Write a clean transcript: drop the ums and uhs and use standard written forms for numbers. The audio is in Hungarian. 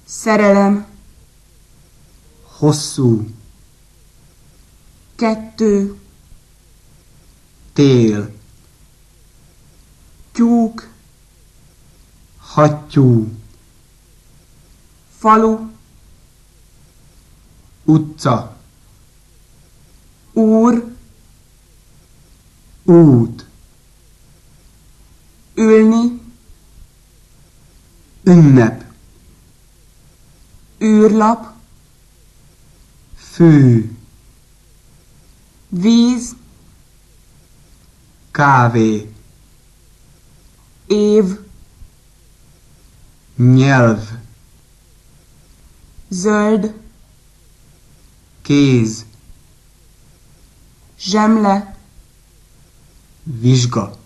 Szerelem. Hosszú. 2. Tél. Tyúk. Hattyú. Falu. Utca. Úr. Út. Ülni. Ünnep. Űrlap. Fű. Víz. Kávé. Év. Nyelv. Zöld. Kéz. Zsemle. Vizsga.